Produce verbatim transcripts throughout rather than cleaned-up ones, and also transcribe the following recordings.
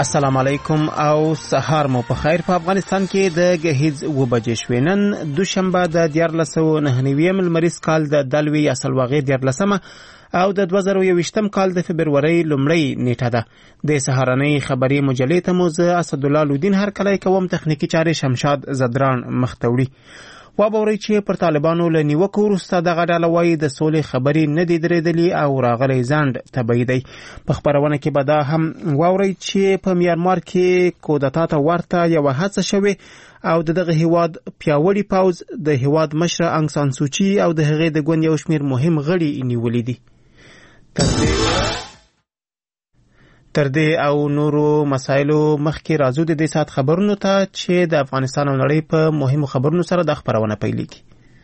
السلام علیکم او سهار مو په خیر. په افغانستان کې د غهیز و بجې شوې. نن دوشنبه د دیارلس سوه نهه نوي لمریز کال د دلوي یا سلواغې دیارلسمه او د دوه زره یوویشتم کال د فبرورۍ لومړۍ نیټه ده. د سهارنۍ خبري مجلې ته مو زه اسدالله لودین هرکلی کوم. تخنیکي چارې شمشاد زدران مخ ته وړي. وابورئ چې پر طالبانو له نیوکو وروسته دغه ډله وایي د سولې خبرې نه دي درېدلي او راغلی ځنډ طبیعي دی. په خپرونه کې به دا هم واورئ چې په میانمار کې کودتا ته ورته یوه هڅه شوې او د دغه هیواد پیاوړي پوځ د هیواد مشره انګ سان سوچي او د هغې د ګوند یو شمېر مهم غړي نیولي دي. تر دې او نورو مسایلو مخکې راځو د دې ساعت خبرونو ته چې د افغانستان او نړۍ په مهمو خبرونو سره د خبرونه پیلېږي.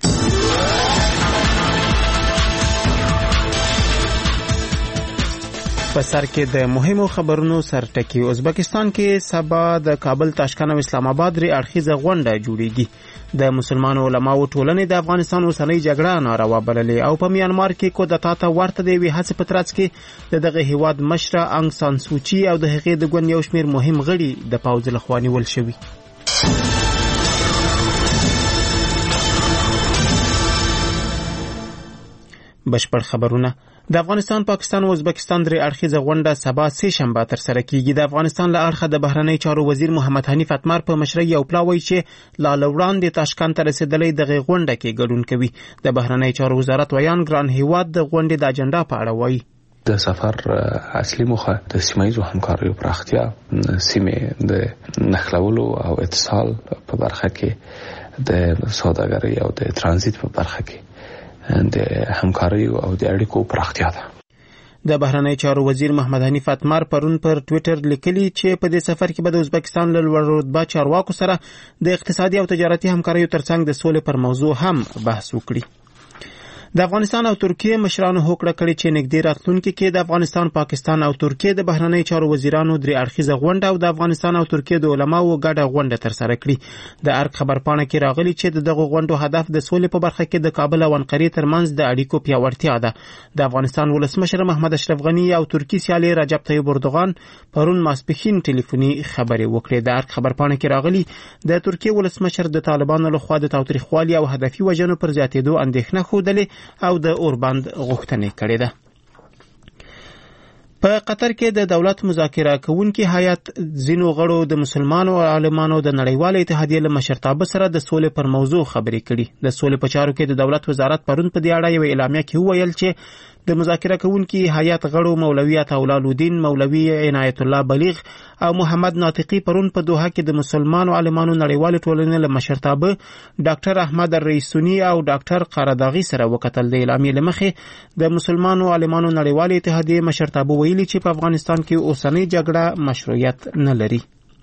په سر کې د مهمو خبرونو سرټکی. ازبکستان کې سبا د کابل، تاشکند او اسلام آباد درې اړخیزه غونډه جوړیږي. د مسلمانو علماو ټولنې د افغانستان اوسنۍ جګړه ناروا بللې او په میانمار کې کودتا ته ورته د یوې هڅې په ترڅ کې د دغه هیواد مشره انګ سان سوچي او د هغې د ګوند یو شمېر مهم غړي د پوځ لخوا نیول شوي. بشپړ خبرونه. د افغانستان، پاکستان او ازبکستان درې اړخیزه غونډه سبا سه شنبه ترسره کیږي. د افغانستان له اړخه د بهرنی چارو وزیر محمد حنیف اتمر په مشرۍ یو پلا وایي چې لا له وړاندې تاشکند ته رسېدلی دغې غونډه کې ګډون کوي. د بهرنی چارو وزارت ویان ګران هیواد د غونډې د اجنډا په اړه وایي. د سفر اصلي موخه د سیمایي همکاریو پراختیا، سیمې د نښلولو او اتصال په برخه کې، د سوداګرۍ او د ترانزیت په برخه کې د همکاري او د اړیکو پراختیا ده. د بهرنی چارو وزیر محمد حنیف اتمر پرون پر ټویټر لیکلي چې په دې سفر کې به د ازبکستان له لوړ رتبه چارواکو سره د اقتصادي او تجارتي همکاریو ترڅنګ د سولې پر موضوع هم بحث وکړي. د افغانستان او ترکیه مشرانو هوکړه کړې چې نږدې راتلونکي کې د افغانستان، پاکستان او ترکیه د بهرنی چارو وزیرانو درې اړخیزه غونډه او د افغانستان او ترکیه د علماو ګډه غونډه ترسره کړي. د ارګ خبرپاڼه کې راغلي چې د دغه غونډو هدف د سولې په برخه کې د کابل او انقرې ترمنځ د اړیکو پیاوړتیا ده. د افغانستان ولسمشر محمد اشرف غني او ترکی سیالي رجب طیب اردوغان پرون ماسپښین ټلیفوني خبرې وکړې. د ارګ خبرپاڼه کې راغلي د ترکیه ولسمشر د طالبانو لخوا د تاوتریخوالي او هدفي وژنو پر زیاتېدو اندېښنه ښودلې او د اوربند غوښتنې کړې ده. په قطر کې د دولت مذاکره کوونکي هیئت ځینو غړو د مسلمانو عالمانو د نړیوالې اتحادیې له مشرتابه سره د سولې پر موضوع خبرې کړي. د سولې په چارو کې د دولت وزارت پرون په دې اړه یوه اعلامیه کې وویل چې د مذاکره کوونکي هیئت غړو مولوي عطاالله لودین، مولوي عنایت الله بلیغ او محمد ناطقي پرون په دوحه کې د مسلمانو عالمانو نړیوالې ټولنې له مشرتابه ډاکټر احمد الرئیسونی او ډاکټر قرداغي سره وکتل. د اعلامیې له مخې د مسلمانو عالمانو نړیوالې اتحادیې مشرتابه ویلي چې په افغانستان کې اوسنۍ جګړه مشروعیت نه لري.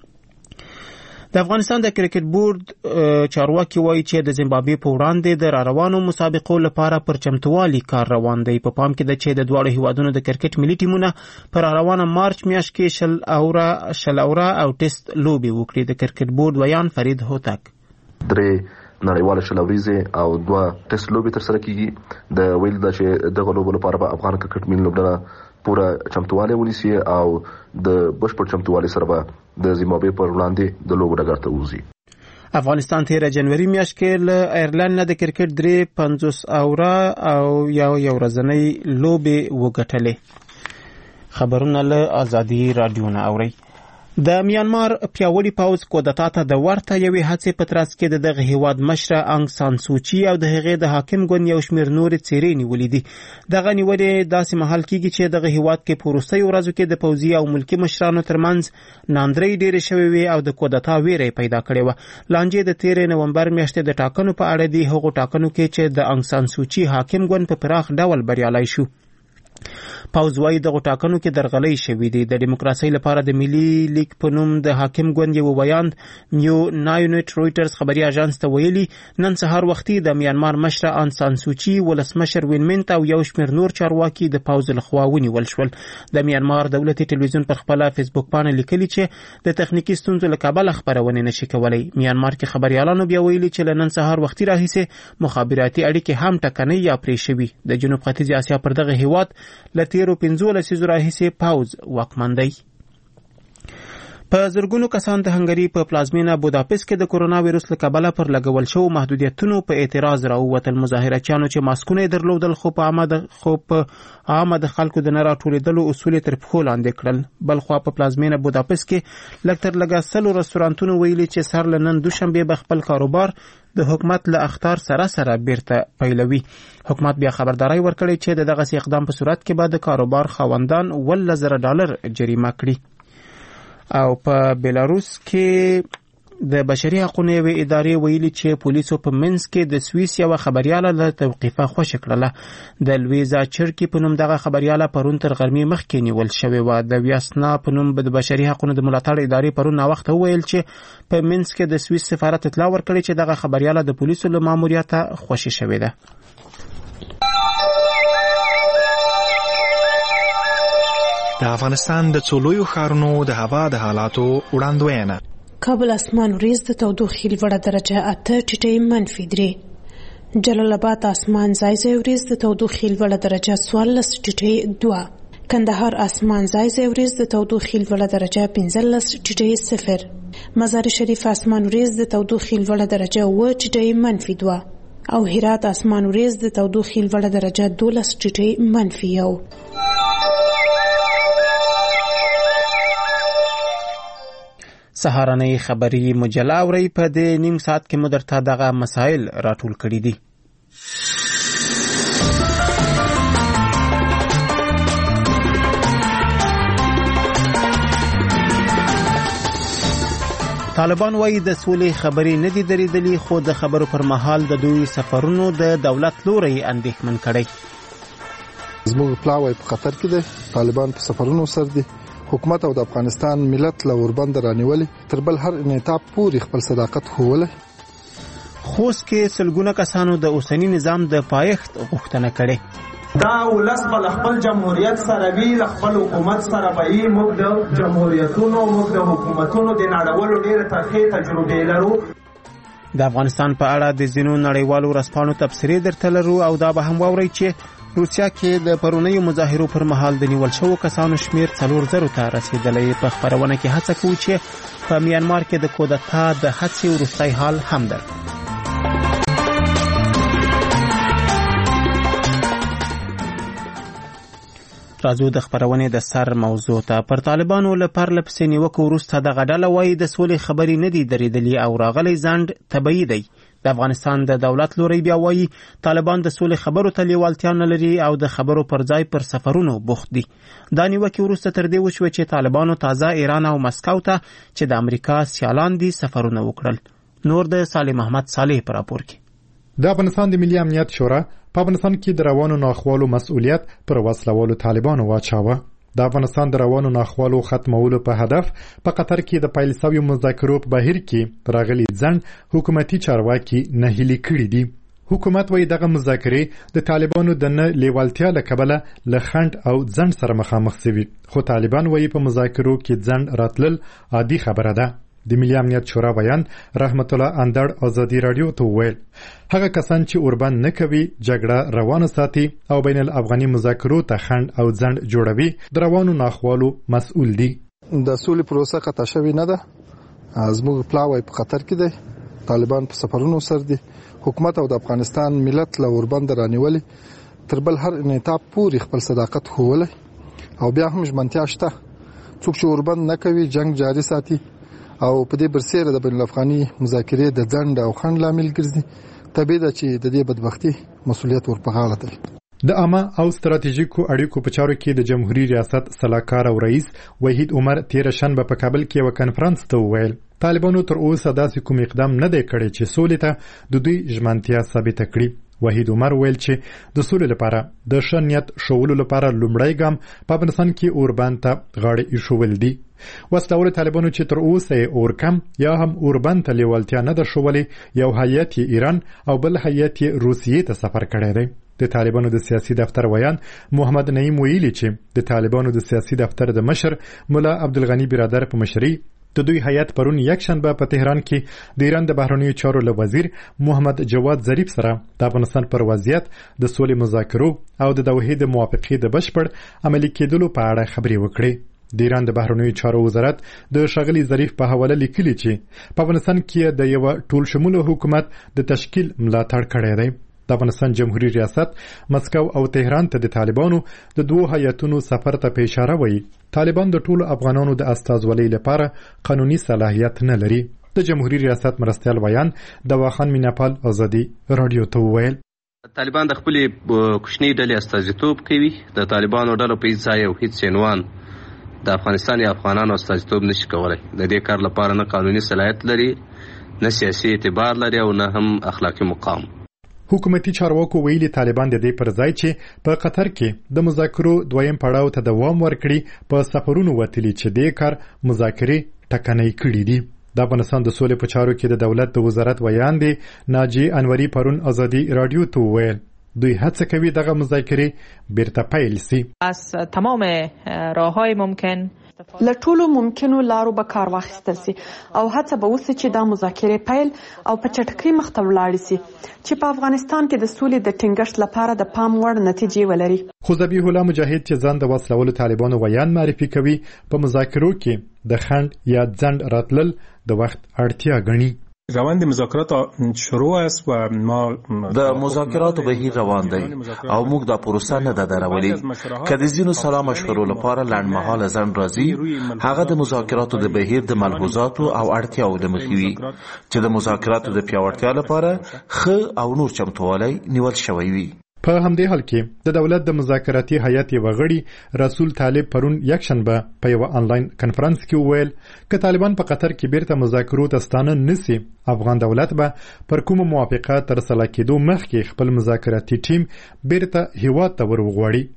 د افغانستان د کرکټ بورډ چارواکي وایي چې د زیمبابوې په وړاندې د راروانو مسابقو لپاره پر چمتووالي کار روان دی. په پام کې ده چې د دواړو هیوادونو د کرکټ ملي ټیمونه په راروانه مارچ میاشت کې شل اوره شل اوره او ټیسټ لوبې وکړي. د کرکټ بورډ ویان فرید هوتک درې نړیواله شل اوریزې او دوه ټیسټ لوبې ترسره کیږي. د ویل ده چې دغه لوبو لپاره به افغان کرکټ ملي لوبډله پوره چمتووالی ونیسي او د بشپړ چمتووالي سره به د زیمبابوې پر وړاندې د لوبو ډګر ته ووځي. افغانستان تیره جنوري میاشت کې له ایرلند نه د کرکټ درې پنځوس اوره او یو یو ورځنۍ لوبې وګټلې. خبرونه له ازادي رادیو نه اورئ. د میانمار پیاوړي پوځ کودتا ته د ورته یوې هڅې په ترڅ کې د دغه هیواد مشره انګ سان سوچي او د هغې د حاکم ګوند یو شمېر نورې څېرې نیولې دي. دغه نیولې داسې مهال کېږي چې دغه هیواد کې په وروستیو ورځو کې د پوځي او ملکي مشرانو ترمنځ ناندرۍ ډېرې شوې وې او د کودتا ویره یې پیدا کړې وه. لانجې د تېرې نومبر میاشتې د ټاکنو په اړه دي، هغو ټاکنو کې چې د انګ سان سوچي حاکم ګوند په پراخ ډول بریالی شو. پوځ وايي دغه ټاکنو کې درغلۍ شوې دي. د دیموکراسۍ لپاره د ملي لیگ په نوم د حاکم ګوند یو بیان نیو نایونټ رویټرز خبري اژانس ته ویلي نن سهار وختي د میانمار مشره ان سان سوچي، ولسمشر وین منت او یو شمېر نور چارواکي د پوځ لخوا ونیول شول. د میانمار دولتي ټلویزیون پر خپله فیسبوک باندې لیکلي چې د تخنیکي ستونزو له کبله خبرونه نشي کولی. میانمار کې خبريالانو بیا ویلي چې له نن سهار وختي راهیسې مخابراتي اړیکې هم ټکنۍ یا پرې شوي. د جنوب ختیځ اسیا پر دغه هیواد له تیرو پنځو لسیزو راهیسې پوځ واکمن دی. په زرګونو کسان د هنګري په پلازمینه بوداپست کې د کورونا وایرس له کبله پر لګول شو محدودیتونو په اعتراض راووتل. مظاهرچیانو چې ماسکونه درلودل خو په عامه خو په عامه د خلکو د نه راټولېدلو اصول تر پښو لاندې کړل. بلخوا په پلازمینه بوداپست کې لږ تر لږه سلو رستورانتونو ویلي چې سر له نن دوشنبه به خپل کاروبار د حکومت له اخطار سره سره بیرته پیلوي. حکومت بیا خبرداري ورکړي چې د دغه اقدام په صورت کې به د کاروبار خاوندان ولس زره ډالر جریمه کړي. او په بیلاروس کې د بشري حقوقو ادارې ویلي چې پولیسو په منځ کې د سویس یو خبرياله له توقیفه خوشی کړله. د لویزا چرکی په نوم دغه خبرياله پرون تر غرمې مخکې نیول شوې و. د ویاسنا په نوم د بشري حقوقو د ملاتړ ادارې پرون وخت ویل چې په منځ کې د سویس سفارت اطلاع ورکړي چې دغه خبرياله د پولیسو له ماموریت خوشی شوې ده. د افغانستان د څولویو ښارونو د هوا د حالاتو وړاندوینه. کابل اسمان وریځ د تودوخې لوړه درجه اته ټیټې منفي درې. جلال آباد اسمان ځای ځای وریځ د تودوخې لوړه درجه څوارلس ټیټې دوه. کندهار اسمان ځای ځای وریځ د تودوخې لوړه درجه پنځلس ټیټې صفر. مزار شریف اسمان وریځ د تودوخې لوړه درجه اوه ټیټې منفي دوه. او هرات اسمان وریځ د تودوخې لوړه درجه دولس ټیټې منفي یو. سهارنۍ خبري مجله اوري. په دې نیم ساعت کې مو درته دغه مسائل راټول کړي دي. طالبان وايي د سولې خبري نه دي درېدلي خو د خبرو پر مهال د دوی سفرونو د دولت لوري اندېښمن کړي. زموږ پلاوی په خطر کې دي. طالبان په سفرونو سر دي. حکومت او د افغانستان ملت له وربند رانیولي تر بل هر انعطاف پورې خپل صداقت خوله. خوست کې سلګونه کسانو د اوسنی نظام د پایښت غوښتنه کړې. دا ولس په خپل جمهوریت سره وی خپل حکومت سره به موږ د جمهوریتونو موږ د حکومتونو د نړیوالو ډېر تاریخي تجربه لرو. د افغانستان په اړه د ځینو نړیوالو رسپانو تبصرې درته لرو او دا به هم واورئ چې روسیا کې د پرونیو مظاهرو پر مهال د نیول شوو کسانو شمیر څلور زرو ته رسیدلی. په خبرونه کې هڅه کوو چې په میانمار کې د کودتا د هڅې وروستی حال هم ده. راځو د خبرونې د سر موضوع ته. پر طالبانو له پرله پسې نیوکو وروسته دغه ډله وایي د سولې خبرې نه دي درېدلي او راغلی ځنډ طبیعي دی. د افغانستان د دولت لوري بیا وایي طالبان د سولې خبرو ته لیوالتیا نه لري او د خبرو پر ځای پر سفرونو بوخت دي. دا نیوکې وروسته تر دې وشوه چې طالبانو تازه ایران او مسکو ته چې د امریکا سیالان دي سفرونه وکړل. نور د صالح محمد صالح پر راپور کې. د افغانستان د ملي امنیت شورا په افغانستان کې د روانو ناخوالو مسؤلیت پر وسلوالو طالبانو واچاوه. د افغانستان د روانو ناخوالو ختمولو په هدف په قطر کې د پیل شویو مذاکرو په بهیر کې راغلي ځنډ حکومتي چارواکي نهیلي کړي دي. حکومت وايي دغه مذاکرې د طالبانو د نه لیوالتیا له کبله له خنډ او ځنډ سره مخامخ شوي. خو طالبان وايي په مذاکرو کې ځنډ راتلل عادي خبره ده. د ملي امنیت شورا بیان رحمت الله اندړ ازادي رادیو ته وویل هغه کسان چې اوربند نه کوي جګړه روانه ساتي او بین الافغاني مذاکرو ته خنډ او ځنډ جوړوي د روانو ناخوالو مسؤل دي. د سولې پروسه قطع شوې نه ده. زموږ پلاوی په خطر کې دی. طالبان په سفرونو سر دي. حکومت او د افغانستان ملت له وربند رانیولي تر بل هر انعطاف پورې خپل صداقت خوله او بیا هم ژمنتیا شته. څوک چې اوربند نه کوي جنگ جاري ساتي او په دې برسېره د بین الافغاني مذاکرې د ځنډ او خنډ لامل ګرځي. طبیعي ده چې د دې بدبختي مسؤلیت ور په غاړه دی. د عامه او ستراتیژیکو اړیکو په چارو کې د جمهوریت ریاست سلاکار او رئیس وحید عمر تیر شنبه په کابل کې یو کانفرنس ته وویل طالبانو تر اوسه داسې کوم اقدام نه دی کړی چې سولې ته د دوی ژمنتیا ثابته کړي. وحید عمر ویل چې د سولې لپاره د ښه نیت ښوولو لپاره لومړی ګام په افغانستان کې اوربند ته غاړه ایښودل دي. وسلوال طالبانو چې تر اوسه یې اورکم یا هم اوربند ته لیوالتیا نه ده ښوولې یو هیئت یې ایران او بل هیئت یې روسیې ته سفر کړی دی. د طالبانو د سیاسي دفتر ویان محمد نعیم ویلي چې د طالبانو د سیاسي دفتر د مشر مولا عبدالغنی برادر په مشرۍ د دوی هیئت پرون یک شنبه په تهران کې د ایران د بهرنیو چارو له وزیر محمد جواد ظریف سره د افغانستان پر وضعیت د سولې مذاکرو او د دوحې د موافقې د بشپړ عملي کېدلو په اړه خبرې وکړې. د ایران د بهرنیو چارو وزارت د ښاغلي ظریف په حواله لیکلي چې په افغانستان کې د یو ټول شموله حکومت د تشکیل ملاتړ کړی دی. د افغانستان جمهوریت ریاست مسکو او تهران ته د طالبانو د دوه هیاتونو سفر ته په اشاره وایي طالبان د ټولو افغانانو د استازولۍ لپاره قانوني صلاحیت نه لري. د جمهوریت ریاست مرستیال ویان د واخان میناپال ازادي رادیو ته وویل طالبان د خپلې کوچنۍ ډلې استازیتوب کوي. د طالبانو ډلو په هیڅ ځای او هیڅ عنوان د افغانستان یا افغانانو استازیتوب نشي کولی. د دې کار لپاره نه قانوني صلاحیت لري، نه سیاسي اعتبار لري او نه هم اخلاقي مقام. حکومتي چارواکو ویلي طالبان د دې پر ځای چې په قطر کې د مذاکرو دویم پړاو ته دوام ورکړي په سفرونو وتلي چې دې کار مذاکرې ټکنۍ کړي دي. د افغانستان د سولې په چارو کې د دولت د وزارت ویان دی ناجی انوري پرون ازادي رادیو ته وویل دوی هڅه کوي دغه مذاکرې بیرته پیل سي. از تمام راههای ممکن له ټولو ممکنو لارو به کار واخیستل سي او هڅه به وسي چې دا مذاکرې پیل او په چټکۍ مخته ولاړ سي چې په افغانستان کې د سولې د ټینګښت لپاره د پام وړ نتیجې ولري. خو ذبیح الله مجاهد چې ځان د وسلولو طالبانو ویان معرفي کوي په مذاکرو کې د خند یا ځند راتلل د وخت اړتیا ګڼي. روند مذاکرات شروع است و ما د مذاکراتو بهیر روان دی او موږ دا پروسه نه ده درولې. که د ځینو سلا مشورو لپاره لنډمهاله ځنډ راځي هغه د مذاکراتو د بهیر د ملحوظاتو او اړتیاو له مخې وي چې د مذاکراتو د پیاوړتیا لپاره ښه او نور چمتووالی نیول شوی وي. په همدې حال کې د دولت د مذاکراتي هیئت یو غړي رسول طالب پرون یکشنبه په یو آنلاین کنفرانس کې وویل که طالبان په قطر کې بیرته مذاکرو ته ستانه نسی افغان دولت به پر کومه موافقه ترسره کېدو مخکې خپل مذاکراتي ټیم بیرته هیواد ته ورغواړي.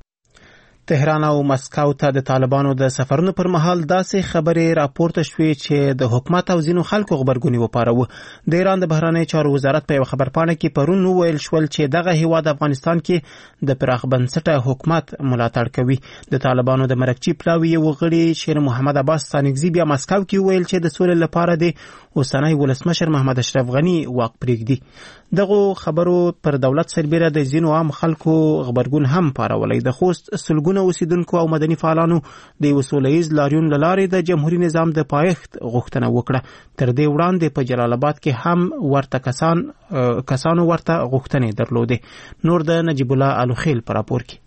تهران او مسکو ته د طالبانو د سفرونو پر مهال داسې خبرې راپورته شوې چې د حکومت او ځینو خلکو غبرګونی وپاروه. د ایران د بهرنیو چارو وزارت په یو خبرپاڼه کې پرون وویل شول چې دغه هیواد افغانستان کې د پراخ بنسټه حکومت ملاتړ کوي. د طالبانو د مرکچی پلاوی یو غړي شیر محمد عباس ستانکزی بیا مسکو کې ویل چې د سولې لپاره د اوسنی ولسمشر محمد اشرف غنی واک پرېږدي. دغه خبرو پر دولت سربېره د ځینو عام خلکو غبرګون هم پارولی. د خوست سلګونه اوسیدونکو او مدني فعالانو د یو سوله ییز لاریون له لارې د جمهوریت نظام د پایښت غوښتنه وکړه. تر دې وړاندې په جلال آباد کې هم ورته کسان کسانو ورته غوښتنې درلودې. نور د نجیب الله الوخیل په راپور کې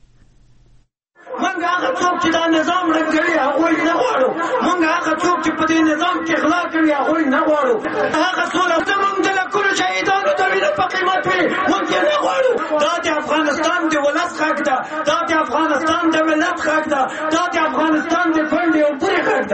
منګه هغه څوک چې دا نظام رنګوي هغوی نه غواړو. منګه هغه څوک چې په دې نظام کې غلا کوي هغوی نه غواړو. هغه سوله زموږ د لکونو شهیدانو د وینو په قیمت وي موږ یې نه غواړو. دا د افغانستان د ولس حق ده، دا د افغانستان د ملت حق ده، دا د افغانستان د کونډې او پورې حق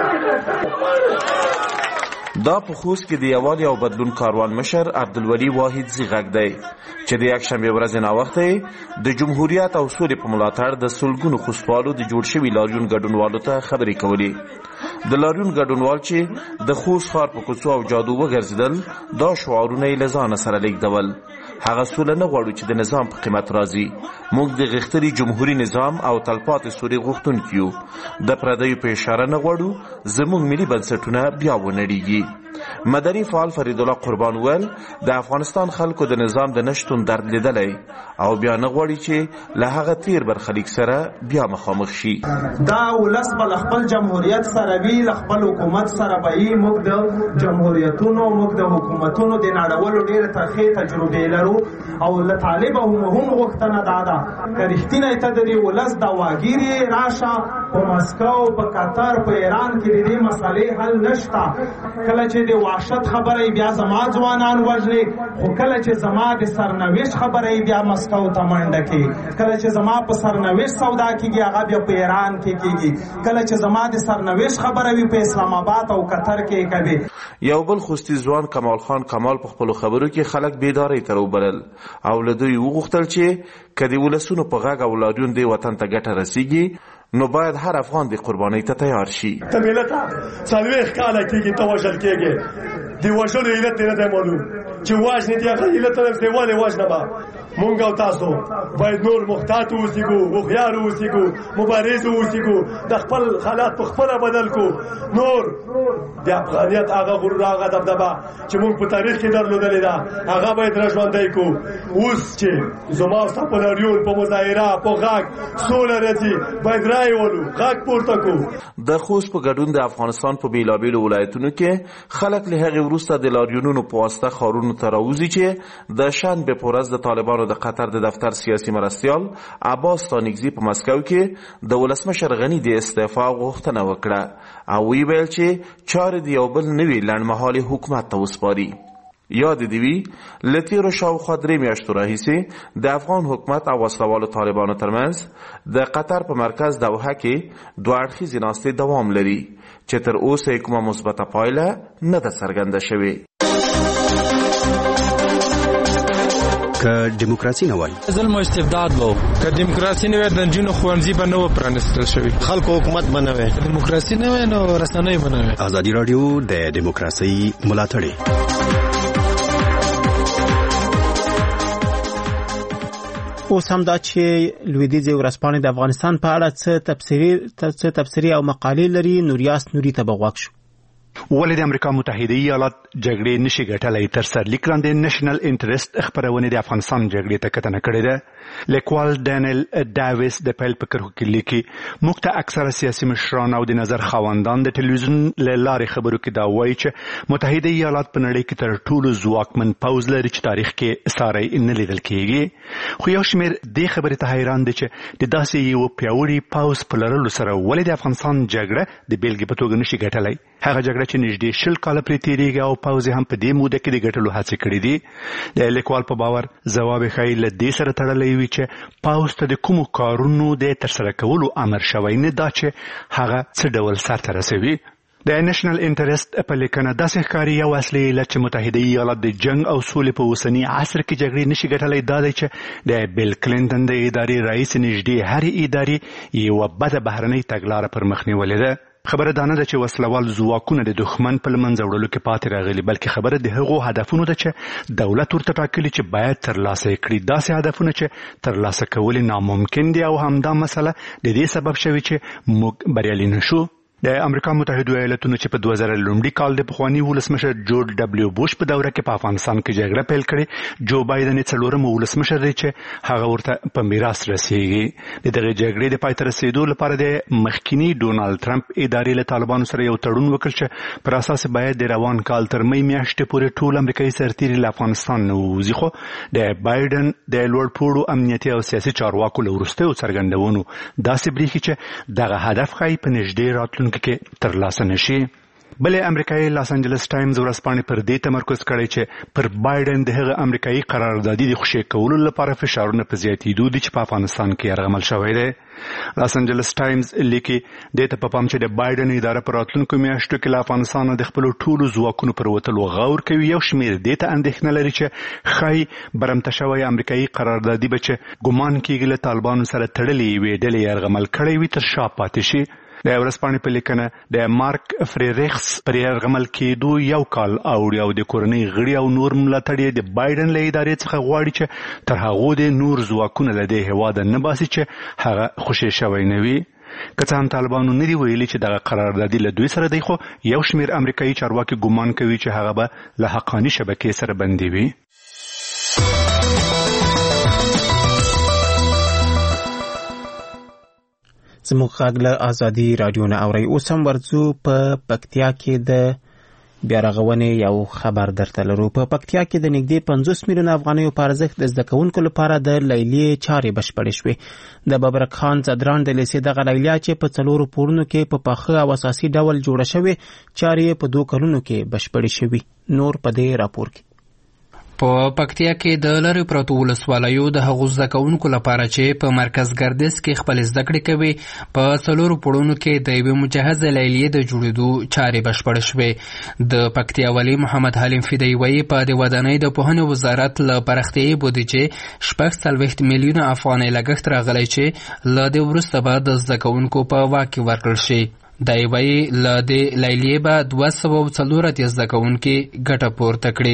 ده. دا په خوست کې د یووالي او بدلون کاروان مشر عبدالولي واحد زی غږ دی چې د یکشنبې ورځې ناوخته د جمهوریت او سولې په ملاتړ د سلګونو خوستوالو د جوړ شوي لاریون ګډونوالو ته خبرې کولې. د لاریون ګډونوال چې د خوست ښار په کوڅو او جادو وګرځېدل دا شعارونه یې له ځانه سره لیږدول. هغه سوله نه غواړو چې د نظام په قیمت راځي. موږ د غښتلي جمهوري نظام او تلپاتې سولې غوښتونکي یو. د پردیو په اشاره نه غواړو زموږ ملي بنسټونه بیا ونړیږي. مدني فعال فرید الله قربان ویل د افغانستان خلکو د نظام د نشتون درد لیدلی او بیا نه غواړي چې له هغه تیر برخلیک سره بیا مخامخ شي. دا ولس به له خپل جمهوریت سره وي، له خپل حکومت سره به وي. موږ د جمهوریتونو موږ د حکومتونو د نړولو ډېرې ترخې تجربې لرو او له طالبه هم هم غوښتنه دا ده که رښتینی ته د دې ولس د واګیر راشه په مسکو په قطر په ایران کې د دې مسئلې حل نشته. کله چې د وحشت خبره بیا زما ځوانان وژني، خو کله چې زما د سرنوشت خبره بیا مسکو ته منډه کوي. کله چې زما په سرنوشت سودا کېږي هغه بیا په ایران کې کېږي. کله چې زما د سرنوشت خبره وي په اسلام آباد او قطر کې کوي. یو بل خوستی ځوان کمال خان کمال په خپلو خبرو کې خلک بیدارۍ ته راوبلل او له دوی وغوښتل چې که د ولسونو په غږ او لاریون دې وطن ته ګټه رسیږي نو باید هر افغان د قربانۍ ته تیار شي. ته ملت څلوېښت کاله کېږي ته وژل کېږي. د وژلو علت یې نه دی معلوم چې وژنې دي هغه علت نه دی ولې وژنه به مونږ او تاسو باید نور محتاط اوسېږو، هوښیار اوسېږو، مبارز اوسېږو، د خپل حالات په خپله بدل کو. نور د افغانیت هغه غرور، هغه دبدبه چې مونږ په تاریخ کې درلودلې ده، هغه باید راژوندی کو. اوس چې زما او ستا په لاریون، په مظاهره، په غږ سوله راځي، باید رایې ولو، غږ پورته کو. د خوست په ګډون د افغانستان په بیلابیلو ولایتونو کې خلک له هغې وروسته د لاریونونو په واسطه ښارونو ته راوځي چې د شنبې په ورځ د طالبانو د قطر د دفتر سیاسي مرستیال عباس ستانکزي په مسکو کې د ولسمشر غني د استعفا غوښتنه وکړه او ویې ویل چې چارې د یو بل نوي لنډمهالي حکومت ته وسپاري. یاد دی وی له تېرو شاوخوا درې میاشتو راهیسې د افغان حکومت او وسلوالو طالبانو ترمنځ د قطر په مرکز دوحه کې دوه اړخیزې ناستې دوام لري چې تر اوسه یې کومه مثبته پایله نه ده څرګنده شوې. که دیموکراسي نه وای ظلم او استبداد وو، که دیموکراسي نه وای د نجونو ښوونځي به نه و پرانیستل شوي، خلکو حکومت به نه وای، دیموکراسي نه وای نو رسنۍ به نه وای. ازادي راډیو د دیموکراسي ملاتړی. اوس هم دا چې لویدیځې ورځپاڼې د افغانستان په اړه څه تبصرې څه تبصرې او مقالې لري. نوریاس نوري ته به غوږ شو. ولې د امریکا متحده ایالات جګړې نشي ګټلای تر سرلیک لاندې نېشنل انټرست خبرونه د افغانستان جګړې ته کتنه کړې ده. لیکوال ډانیل ډاویس د پیل په کرښو کې لیکي موږ ته اکثره سیاسي مشران او د نظر خاوندان د ټلویزیون له لارې خبرو کې دا وایي چې متحده ایالات په نړۍ کې تر ټولو ځواکمن پوځ لري چې تاریخ کې ساری نه لیدل کېږي. خو یو شمېر دې خبرې ته حیران دي چې د داسې یو پیاوړي پوځ په لرلو سره ولې د افغانستان جګړه د بیلګې په توګه نشي ګټلای. هغه جګړه چې نږدې شل کاله پرې تېرېږي او پوځ هم په دې موده کې د ګټلو هڅې کړې دي. د لیکوال په باور ځواب یې ښایي له دې سره تړلی وي چې پوځ ته د کومو کارونو د ترسره کولو امر شوی، نه دا چې هغه څه ډول سرته رسوي. د نېشنل انټرست په لیکنه داسې ښکاري یو اصلي علت چې متحده ایالات د جنگ او سولې په اوسني عصر کې جګړې نشي ګټلی دا دی چې د بیل کلینټن د ادارې رئیس نږدې هرې ادارې یوه بده بهرنۍ تګلاره پر مخ نیولې ده. خبره دا نه ده چې وسلوال ځواکونه د دښمن په له منځه وړلو کې پاتې راغلي، بلکې خبره د هغو هدفونو ده چې دولت ورته ټاکلي چې باید ترلاسه یې کړي، داسې هدفونه چې ترلاسه کول یې ناممکن دي او همدا مسله د دې سبب شوي چې موږ بریالي نشو. د امریکا متحده ایالاتونو چې په دوه زره لومړي کال د پخواني ولسمشر جورج ډبلیو بوش په دوره کې په افغانستان کې جګړه پیل کړې، جو بایدن یې څلورم ولسمشر دی چې هغه ورته په میراث رسیږي. د دغې جګړې د پای ته رسېدو لپاره د مخکینی ډونالډ ټرمپ ادارې له طالبانو سره یو تړون وکړ چې پر اساس باید د روان کال تر مې میاشتې پورې ټول امریکایي سرتیري له افغانستان نه ووځي. خو د بایدن د لوړپوړو امنیتي او سیاسي چارواکو له وروستیو څرګندونو داسې برېښي چې دغه هدف ښایي په نږدې راتلونکي کې ترلاسه نشي. بلې امریکایي لاس انجلس ټایمز ورځپاڼې پر دې تمرکز کړی چې پر بایدن د هغه امریکایي قراردادي د خوشې کولو لپاره فشارونه په زیاتېدو دي چې په افغانستان کې یرغمل شوی دی. لاس انجلس ټایمز لیکي دې ته په پام چې د بایدن اداره په راتلونکو میاشتو کې له افغانستانه د خپلو ټولو ځواکونو پر وتلو غور کوي. یو شمېر دې ته اندېښنه لري چې ښایي برمته شوی امریکایي قراردادي به چې ګمان کېږي له طالبانو سره تړلې یوې ډلې یرغمل کړی وي تر شا پاتې شي. د ورځپاڼې په لیکنه د مارک فریریخس پر یرغمل کېدو یو کال اوړي او د کورنۍ غړي او نور ملاتړي د بایدن له ادارې څخه غواړي چې تر هغو د نور ځواکونه له دې هېواده نه باسي چې هغه خوشې شوی نه وي. که څه هم طالبانو نه دي ویلي چې دغه قراردادي له دوی سره دی، خو یو شمېر امریکایي چارواکي ګمان کوي چې هغه به له حقاني شبکې سره بندي وي. زموږ غږ له ازادي راډیو نه اورئ. اوس هم ورځو په پکتیا کې د بیا رغونې یو خبر درته لرو. په پکتیا کې د نږدې پنځوس میلیونه افغانیو په ارزښت د زده کوونکو لپاره د لیلیې چارې بشپړې شوې. د ببرک خان ځدران د لیسې دغه لیلیه چې په څلورو پوړونو کې په پاخه او اساسي ډول جوړه شوې، چارې په دوه کلونو کې بشپړې شوې. نور په دې راپور کې. په پکتیا کې د لرې پرتو ولسوالیو د هغو زده کوونکو لپاره چې په مرکز ګردیز کې خپل زده کړې کوي، په څلورو پوړونو کې د یوې مجهزه لیلیې د جوړېدو چارې بشپړې شوې. د پکتیا والي محمد حلیم فدایي وایي په د ودانۍ د پوهنې وزارت له پراختیایي بودیجې شپږ څلوېښت میلیونه افغانۍ لګښت راغلی چې له دې وروسته به د زده کوونکو په واک کې ورکړل شي. دی وایي له دې لیلیې به دوه سوه څلور اتیا زده کوونکي ګټه پورته کړي.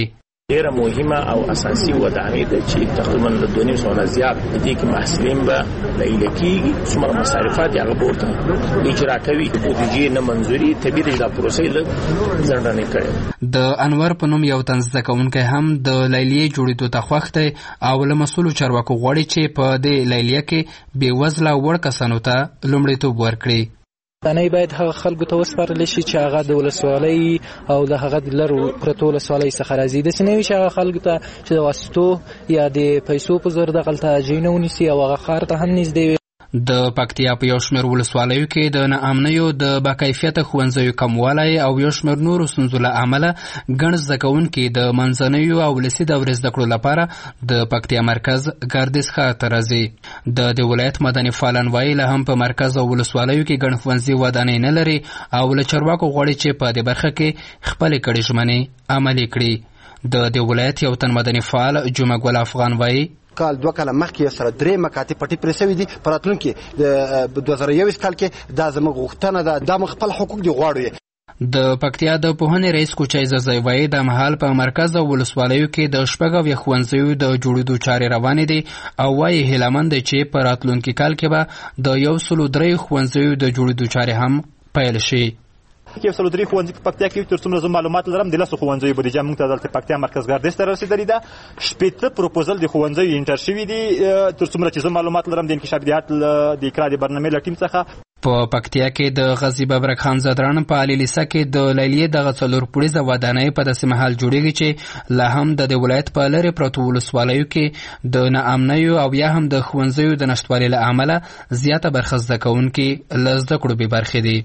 ډیره مهمه او اساسي ودانۍ ده چې تقریبا د دوه نیم سوه زیات دي کې محصلین به لیله کېږي څومره مصارفات یې هغه پورته اجرا کوي بودیجې نه منظوري طبیعي دا پروسې لږ ځنډنې کړې د انور په نوم یو تن زده کوونکی هم د لیلیې جوړېدو ته خوښ دی او له مسؤلو چارواکو غواړي چې په دې لیلیه کې بېوزله وړ کسانو ته لومړیتوب ورکړي. ودانۍ باید هغه خلکو ته وسپارل شي چې هغه د ولسوالۍ او د هغه د لرو پرتو ولسوالۍ څخه راځي. داسې نه وي چې هغه خلکو ته چې د واسطو یا د پیسو په زور دغلته ځایونه ونیسي او هغه ښار ته هم نږدې وي. د پکتیا په یو شمېر ولسوالیو کې د ناامنیو د باکیفیته ښوونځیو کموالی او یو شمېر نورو ستونزو له امله ګڼ زده کوونکي د منځنیو او ولسي دورې زده کړو لپاره د پکتیا مرکز ګردیز ښار ته راځي. د دې ولایت مدني فعالان وایي لا هم په مرکز او ولسوالیو کې ګڼ ښوونځي ودانۍ نه لري او له چارواکو غواړي چې په دې برخه کې خپلې کړې ژمنې عملي کړي. د دې ولایت یو تن مدني فعال جمعه ګل افغان وایي کال دوه کاله مخکې سره درې مکاتب پټې پرې سوي دي په راتلونکي د دوه زره یویشت کال کې دا زموږ غوښتنه ده دا موږ خپل حقوق دي غواړو. د پکتیا د پوهنې رئیس کوچای زرزی وایي د مهال په مرکز او ولسوالیو کې د شپږ اویا ښوونځیو د جوړېدو چارې روانې دي او وایي هیله مند دی چې په راتلونکي کال کې به د یو سلو درې ښوونځیو د جوړېدو چارې هم پیل شي. کې یو سلو درې ښوونځي په پکتیا کې تر څومره زه معلومات لرم د لسو ښوونځیو بودیجه موږ ته دلته پکتیا مرکز ګردیز ته رسېدلې ده. شپېته پروپوزل د ښوونځیو انټر شوي دي تر څومره چې زه معلومات لرم د انکشاف دیات د اقرا د برنامې له ټیم څخه. په پکتیا کې د غازي ببرک خان زدران په عالی لیسه کې د لیلیې دغه څلور پوړیزه ودانۍ په داسې مهال جوړېږي چې لا هم د دې ولایت په لرې پرتو ولسوالیو کې د ناامنیو او یا هم د ښوونځیو د نشتوالي له امله زیاته برخه زده کوونکي له زده کړو بې برخې دي.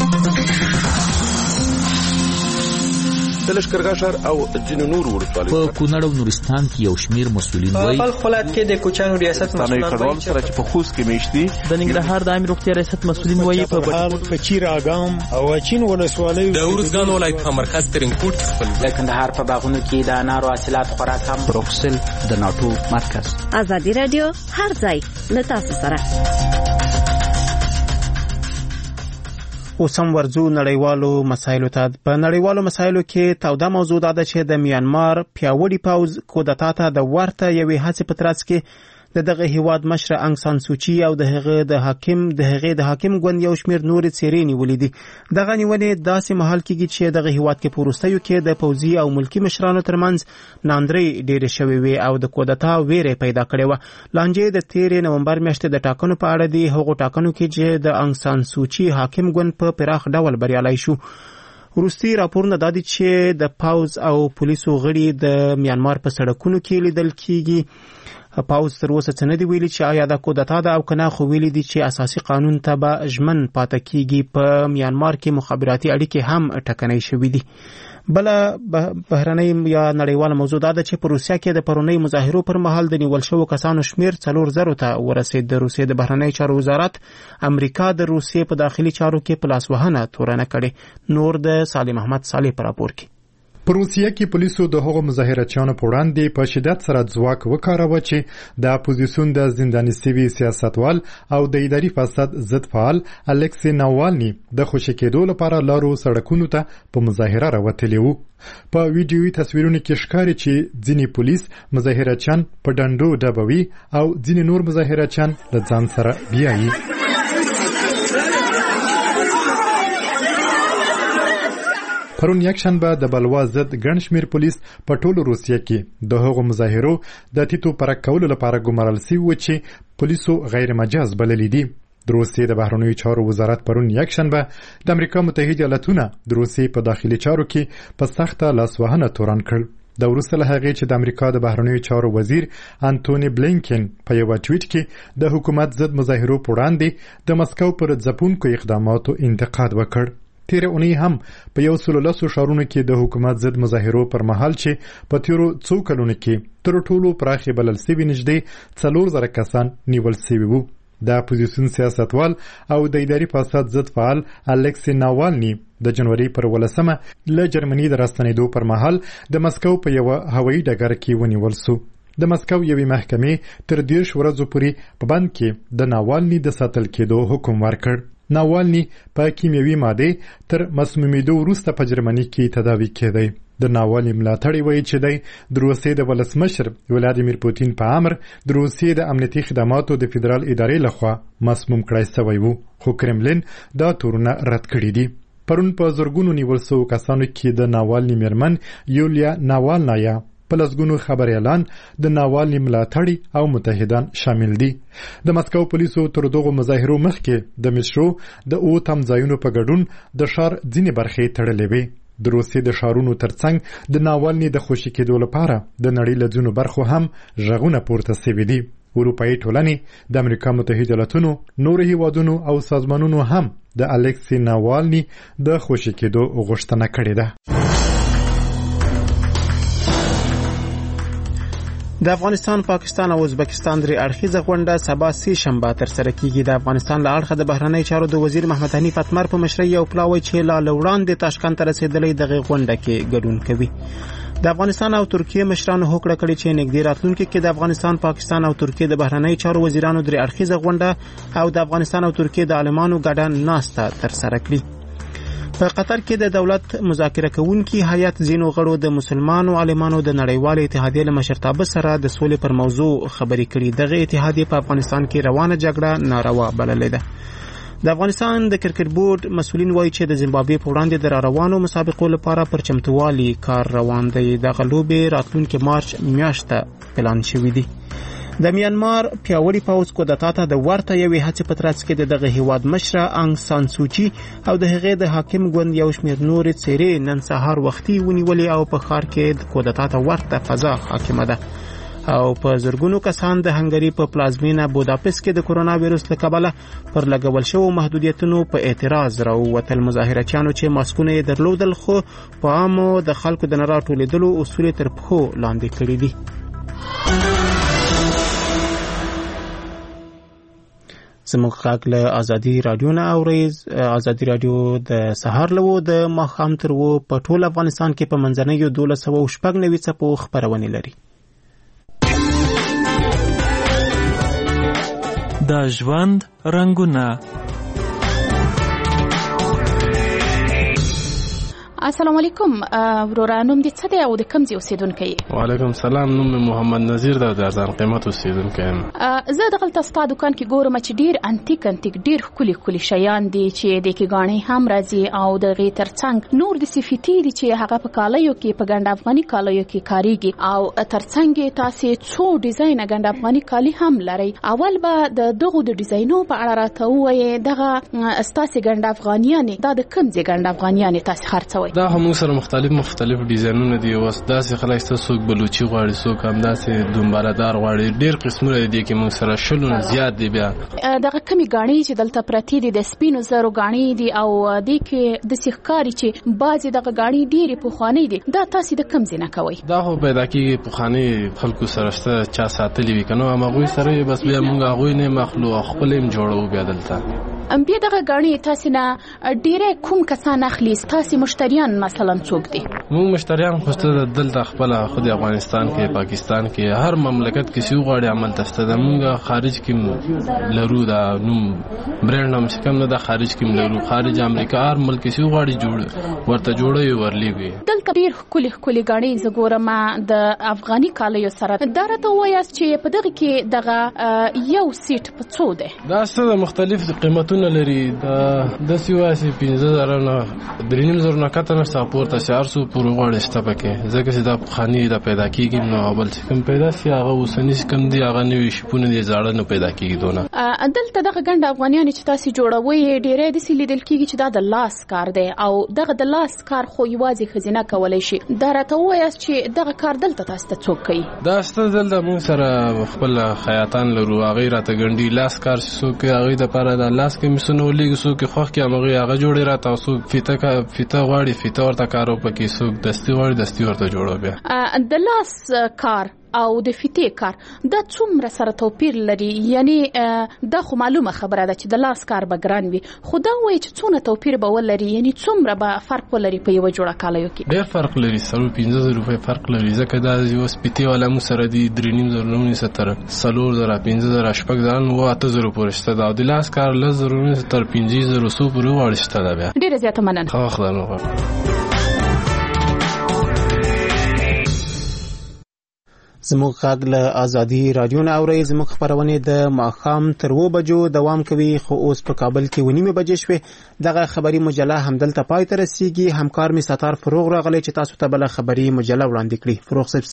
د لښکرګاه او ځینو نورو ولسوالیو په کونړ او نورستان کې یو شمېر مسؤلین وایي په بلخ ولایت کې د کوچیانو ریاست مسؤلین وایي سره چې په خوست کې میشتي د ننګرهار د عامه روغتیا ریاست مسؤلین وایي په بهار کچیر اګام او اچین ولسوالیو د ورزګان ولایت په مرکز ترنګوټ خپل د کندهار په باغونو کې د انارو حاصلات خوراک هم بروکسل د ناټو مرکز. ازادي رادیو هر ځای له تاسو سره. اوس هم ورځو نړیوالو مسایلو ته. په نړیوالو مسایلو کې توده موضوع ده چې د میانمار پیاوړي پوځ کودتا ته د ورته یوې هڅې په ترڅ کې د دغه هیواد مشره انګ سان سوچي او د هغه د حاکم د هغه د حاکم ګوند یو شمېر نورې څېرې نیولې دي. دغه نیونې داسې مهال کېږي چې دغه هیواد کې په وروستیو کې د پوځي او ملکي مشرانو ترمنځ ناندرۍ ډېرې شوې وې او د کودتا ویره پیدا کړې وه. لانجې د تېرې نومبر میاشتې د ټاکنو په اړه دي. هغو ټاکنو کې چې د انګ سان سوچي حاکم ګوند په پراخ ډول بریالی شو. وروستي راپورونه دا دي چې د پوځ او پولیسو غړي د میانمار په سړکونو کې لیدل کېږي. پاوز تر اوسه څه نه دی ویلي چې آیا دا کودتا ده او که نه، خو ویلي دي چې اساسي قانون ته به ژمن پاته کېږي. په میانمار کې مخابراتي اړیکې هم ټکنۍ شوي دي. بله بهرنۍ یا نړیواله موضوع دا ده چې په روسیه کې د پرونۍ مظاهرو پر مهال د نیول شوو کسانو شمیر څلور زرو ته ورسېد. د روسیې د بهرنۍ چارو وزارت امریکا د روسیې په داخلي چارو کې په لاسوهنه تورنه کړې. نور د سالم احمد صالح په راپور کې. په روسیه کې پولیسو د هغو مظاهرچیانو په وړاندې په شدت سره ځواک وکاراوه چې د اپوزیسیون د زنداني سوي سیاستوال او د اداري فساد ضد فعال الکسی ناوالني د خوشي کېدو لپاره لارو سړکونو ته په مظاهره راوتلي وو. په ویډیوي تصویرونو کې ښکاري چې ځینې پولیس مظاهرچیان په ډنډو ډبوي او ځینې نور مظاهرچیان له ځان سره بیایي. پرون یکشنبه د بلوا ضد ګڼ شمېر پولیس په ټولو روسیه کې د هغو مظاهرو د تیتو پرک کولو لپاره ګمارل سوي وو چې پولیسو غیر مجاز بللي دي. د روسیې د بهرنیو چارو وزارت پرون یکشنبه د امریکا متحده ایالتونه د روسیې په داخلي چارو کې په سخته لاسوهنه تورن کړ. د وروسته له هغې چې د امریکا د بهرنیو چارو وزیر انټونی بلینکن په یوه ټویټ کې د حکومت ضد مظاهرو په وړاندې د مسکو پر ځپونکو اقداماتو انتقاد وکړ. تیره اونۍ هم په یو سلو لسو ښارونو کې د حکومت ضد مظاهرو پر مهال چې په تیرو څو کلونو کې تر ټولو پراخې بلل سوي نږدې څلور زره کسان نیول سوي وو. د اپوزیسیون سیاستوال او د اداري فساد ضد فعال الکسی ناوالني د جنوري پر ولسمه له جرمني د راستنېدو پر مهال د مسکو په یوه هوایي ډګر کې ونیول سو. د مسکو یوې محکمې تر دېرش ورځو پورې په بند کې د ناوالني د ساتل کېدو حکم ورکړ. ناوالني په کیمیاوي ماده تر مسمومیدو وروسته په جرمني کې تداوي کېدی. د ناوالي ملاتړي وایي چې دی د روسیې د ولسمشر ولادیمیر پوتین په امر د روسیې د امنیتي خدماتو د فدرال ادارې لخوا مسموم کړی سوی و، خو کرملین دا تورونه رد کړي دي. پرون په زرګونو نیول سوو کسانو کې د ناوالني میرمن یولیا ناوالنایا په لسګونو خبریالان د ناوالني ملاتړي او متحدان شامل دي. د مسکو پولیسو تر دغو مظاهرو مخکې د مشرو د اوو تم ځایونو په ګډون د ښار ځینې برخې تړلې وې. د روسیې د ښارونو ترڅنګ د ناوالني د خوشي کېدو لپاره د نړۍ له ځینو برخو هم غږونه پورته سوي دي. اروپایي ټولنې د امریکا متحده ایالاتونو نورو هیوادونو او سازمانونو هم د الکسی ناوالني د خوشي کېدو غوښتنه کړې ده. د افغانستان، پاکستان او ازبکستان درې اړخیزه غونډه سبا سه شنبه ترسره کیږي. د افغانستان له اړخه د بهرنی چارو د وزیر محمد حنیف اتمر په مشرۍ یو پلاوی چې لا وړاندې تاشکند ته رسیدلی دغه غونډه کې ګډون کوي. د افغانستان او ترکیه مشرانو هوکړه کړې چې نږدې راتلونکي کې د افغانستان، پاکستان او ترکیه د بهرنی چارو وزیرانو درې اړخیزه غونډه او د افغانستان او ترکیه د عالمانو ګډه ناسته ترسره کړي. په قطر کې د دولت مذاکره کوونکي هیئت ځینو غړو د مسلمانو عالمانو د نړیوال اتحادیې له مشرتابه سره د سولې پر موضوع خبرې کړي. دغه اتحادیې په افغانستان کې روانه جګړه ناروا بللې ده. د افغانستان د کرکټ بورډ مسؤلین وایي چې د زیمبابوې په وړاندې د راروانو مسابقو لپاره پر چمتووالي کار روان دی. دغه لوبې راتلونکي مارچ میاشته پلان شوې دي. د میانمار پیاوړي پوځ کودتا ته د ورته یوې هڅې په ترڅ کې د دغه هیواد مشره انګ سان سوچي او د هغې د حاکم ګوند یو شمېر نورې څېرې نن سهار وختي ونیولې او په ښار کې د کودتا ته ورته فضا حاکمه ده. او په زرګونو کسان د هنګري په پلازمینه بوداپست کې د کرونا وایرس له کبله پر لګول شوو محدودیتونو په اعتراض راووتل. مظاهرچیانو چې ماسکونه یې درلودل خو په عامو د خلکو د نه راټولېدلو اصول تر پښو لاندې کړي دي. زموږ غږ له ازادي رادیو نه اورئ. ازادي رادیو د سهار له د ماښام تر و په ټول افغانستان کې په منځنیو دولس سوه شپږ نوي څپو خپرونې لري. د ژوند رنګونه. السلام علیکم وروره، نوم دې څه دی او د کوم ځای اوسېدونکی یې؟ وعلیکم سلام، نوم مې محمد نظیر دی، د ارزان قیمت اوسېدونکی یم. زه دغلته ستا دوکان کې ګورم چې ډېر انتیک انتیک ډېر ښکلي ښکلي شیان دي چې د کې ګاڼې هم راځي او د هغې تر څنګ نور د صفتي دي چې هغه په کالیو کې په ګنډ افغاني کالیو کې کاریږي او تر څنګ یې تاسې څو ډیزاینه ګنډ افغاني کالي هم لرئ. اول به د دغو د ډیزاینو په اړه راته ووایې، دغه ستاسې ګنډ افغانیانې دا د کوم ځای ګنډ افغانیانې تاسې خرڅوئ؟ دا هم سره مختلف مختلف ډیزاینونه دي. اوس داسې خلک شته څوک بلوچي غواړي، څوک همداسې دومبارهدار غواړي، ډېر قسمونه دي کې موږ سره شلونه زیات دي. بیا دغه کمې ګاڼې چې دلته پرتې دي د سپینو زرو ګاڼې دي او دې کې داسې ښکاري چې بعضې دغه ګاڼې ډېرې پخوانۍ دي. دا تاسې د کوم ځای نه کوئ؟ دا خو پیدا کېږي پخواني خلکو سره شته، چا ساتلي وي که نه همهغوی سره یې بس بیا موږ هغوی نه یې اخلو او خپل یې جوړوو. بیا دلته بیا دغه ګاڼې تاسې نه ډېری کوم کسان اخلي؟ ستاسې مشتریان مثلا څوک دي؟ موږ مشتریان خو ته دلته خپله خو د افغانستان کې، پاکستان کې، هر مملکت کې چې وغواړي عملته شته ده. موږ خارج کې لرو، دا نوم برینډ هم چې کوم نه ده خارج کې لرو، خارج امریکا هر ملک کې چې وغواړي جوړ ورته جوړوي ورلیږي. دلته ډېر ښکلي ښکلي ګاڼې زه ګورم د افغاني کالیو سره. دا راته ووایاست چې په دغه کې دغه یو سیټ په څو دی؟ دا څه د مختلف قیمتونه لري. داسې وایي پنځه زره نه درې نیم زره نه کته نشته، پورته چې هر څو پورې غواړي شته پکې، ځکه چې دا پخواني دا پیدا کېږي نو او بل چې کوم پیدا شي هغه اوسني چې کوم دي هغه نوي شپونه دي، زاړه نه پیدا کېږي دونه. دلته دغه ګنډ افغانیانې چې تاسې جوړوئ ډېری داسې لیدل کېږي چې دا د لاس کار دی او دغه د لاس کار خو یوازې ښځینه کولی شي. دا راته ووایاست چې دغه کار دلته تاسو ته څوک کوي؟ دا شته دلته موږ سره خپل خیاطان لرو، هغوی راته ګنډي. لاس کار چې څوک کوي هغوی دپاره د لاس کمیسونه ولیږي، څوک یې خوښ کړي همغوی هغه جوړې راته، او څوک فیته فیته غواړي فیته ورته کارو پکې، څوک دستي غواړي دستي ورته جوړو. بیا د لاس کار او د فیتې کار دا څومره سره توپیر لري؟ یعنی دا خو معلومه خبره ده چې د لاس کار به ګران وي، خو دا وایي چې څونه توپیر به ولري، یعنی څومره به فرق ولري په یوه جوړه کالیو کې؟ ډېر فرق لري، څلور پنځه زره روپۍ فرق لري، ځکه دا یو سپیتې والا مو سره دي درې نیم زره نه ونیسه تر څلور زره پنځه زره شپږ زره نو اته زره پورې شته ده، او د لاس کار لس زره ونیسه تر پنځه زره څو پورې غواړي شته ده. بیا ډېره زیاته مننه. ښه وخت. زموږ غږ له ازادي رادیو نه اورئ. زموږ خپرونې د ماښام تر اوه بجو دوام کوي، خو اوس په کابل کې اوه نیمې بجې شوې. دغه خبري مجله همدلته پای ته رسیږي. همکار مې ستار فروغ راغلی چې تاسو ته بله خبري مجله وړاندې کړي. فروغ صاحب